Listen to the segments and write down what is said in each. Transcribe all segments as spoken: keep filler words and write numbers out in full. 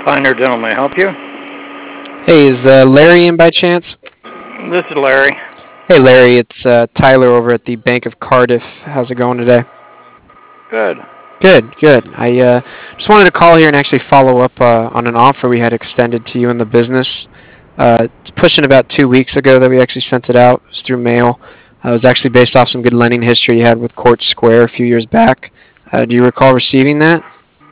Pioneer Dental, may I help you? Hey, is uh, Larry in by chance? This is Larry. Hey, Larry, it's uh, Tyler over at the Bank of Cardiff. How's it going today? Good. Good, good. I uh, just wanted to call here and actually follow up uh, on an offer we had extended to you in the business. Uh, it's pushing about two weeks ago that we actually sent it out. It was through mail. Uh, it was actually based off some good lending history you had with Court Square a few years back. Uh, do you recall receiving that?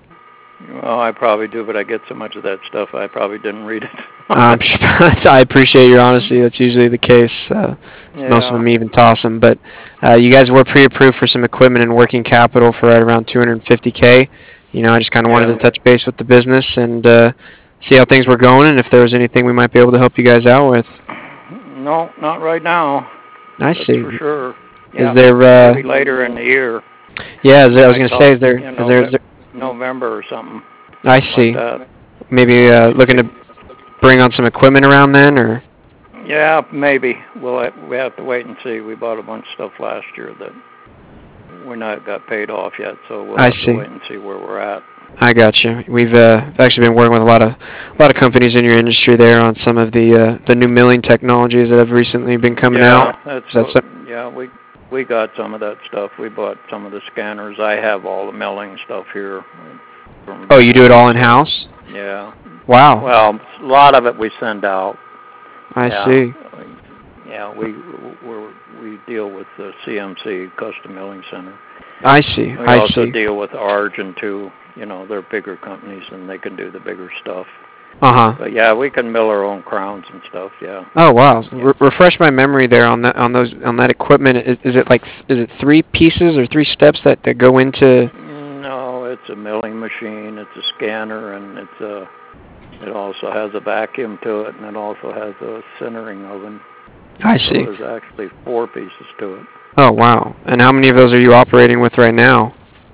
Well, I probably do, but I get so much of that stuff, I probably didn't read it. um, I appreciate your honesty. That's usually the case. Uh, yeah. Most of them even toss them. But uh, you guys were pre-approved for some equipment and working capital for right around two hundred fifty K. You know, I just kind of yeah. wanted to touch base with the business and uh, see how things were going and if there was anything we might be able to help you guys out with. No, not right now. I That's see. for sure. Is yeah. there uh, maybe later in the year? Yeah, is there, I was going to say, is there, you know, is there, is there? November or something. I see. Like maybe uh, looking to bring on some equipment around then, or? Yeah, maybe. We'll have, we have to wait and see. We bought a bunch of stuff last year that we're not got paid off yet, so we'll I have see. to wait and see where we're at. I got you. We've uh, actually been working with a lot of a lot of companies in your industry there on some of the uh, the new milling technologies that have recently been coming yeah, out. That's That's what, yeah, we we got some of that stuff. We bought some of the scanners. I have all the milling stuff here. From, oh, you do it all in house? Yeah. Wow. Well, a lot of it we send out. I yeah. see. Yeah, we we we deal with the C M C Custom Milling Center. I see. We I also see. deal with Argent too. You know, they're bigger companies and they can do the bigger stuff. Uh huh. But yeah, we can mill our own crowns and stuff. Yeah. Oh wow! Yeah. Re- refresh my memory there on that on those on that equipment. Is, is it like is it three pieces or three steps that, that go into? No, it's a milling machine. It's a scanner, and it's a. It also has a vacuum to it, and it also has a sintering oven. I so see. There's actually four pieces to it. Oh wow! And how many of those are you operating with right now?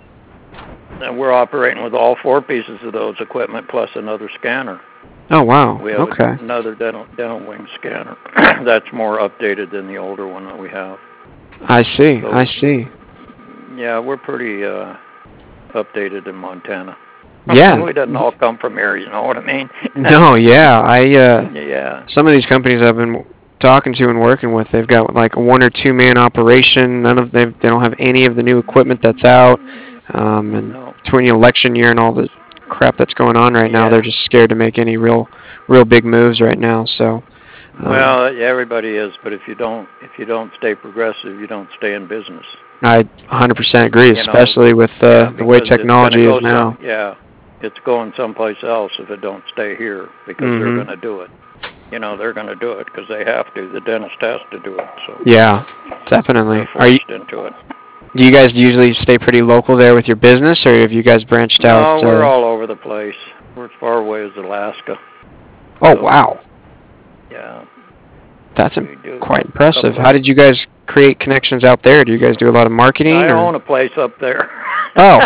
And we're operating with all four pieces of those equipment plus another scanner. Oh wow! We have okay. another dental dental wing scanner that's more updated than the older one that we have. I see. So, I see. Yeah, we're pretty uh, updated in Montana. Yeah. We didn't all come from here, you know what I mean? no, yeah. I uh, yeah. Some of these companies I've been talking to and working with, they've got like a one or two man operation. None of them they don't have any of the new equipment that's out. Um, and no. between the election year and all the crap that's going on right now, yeah. they're just scared to make any real, real big moves right now. So. Um, well, everybody is, but if you don't, if you don't stay progressive, you don't stay in business. I one hundred percent agree, you especially know, with uh, yeah, the way technology is now. Some, yeah, it's going someplace else if it don't stay here because mm-hmm. they're going to do it. You know, they're going to do it because they have to. The dentist has to do it. So yeah, definitely. They're forced Are you into it? Do you guys usually stay pretty local there with your business, or have you guys branched no, out? No, we're uh, all over the place. We're as far away as Alaska. Oh so, wow! Yeah, that's a, quite impressive. How did you guys create connections out there? Do you guys do a lot of marketing? I or? own a place up there. Oh.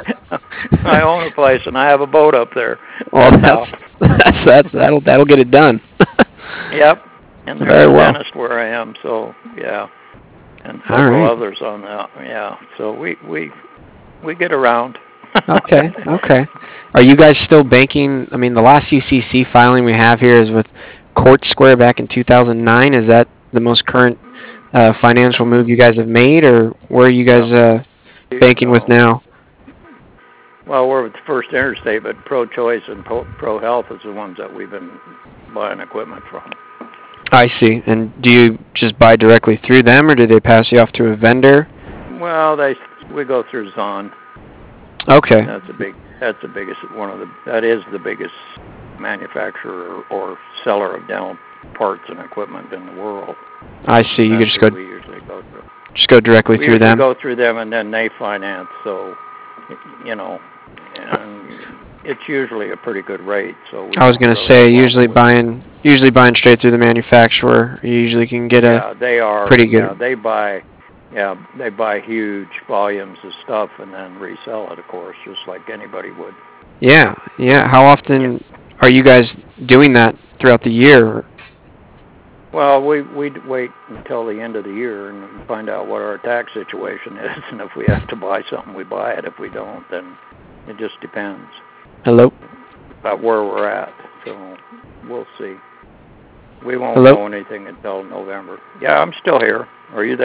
I own a place and I have a boat up there. Well, that's that's that's that'll that'll get it done. Yep. And there's Very a well. dentist where I am, so yeah. And All several right. others on that. Yeah. So we we we get around. okay. Okay. Are you guys still banking? I mean, the last U C C filing we have here is with Court Square back in two thousand nine. Is that the most current uh, financial move you guys have made, or where are you guys uh, banking with now? Well, we're with First Interstate, but Pro Choice and Pro, Pro Health is the ones that we've been buying equipment from. I see. And do you just buy directly through them, or do they pass you off to a vendor? Well, they we go through Zahn. Okay. That's a big. That's the biggest one of the. That is the biggest manufacturer or seller of dental parts and equipment in the world. I see. You That's can just go. We usually go through. Just go directly we through them. We go through them, and then they finance. So, you know, and it's usually a pretty good rate. So I was going to really say, usually buying, usually buying straight through the manufacturer, you usually can get a yeah, they are pretty good. Yeah, they buy, yeah, they buy huge volumes of stuff and then resell it, of course, just like anybody would. Yeah, yeah. How often yeah. are you guys doing that throughout the year? Well, we we wait until the end of the year and find out what our tax situation is, and if we have to buy something, we buy it. If we don't, then it just depends. Hello? about where we're at. So we'll see. We won't Hello? know anything until November. Yeah, I'm still here. Are you there?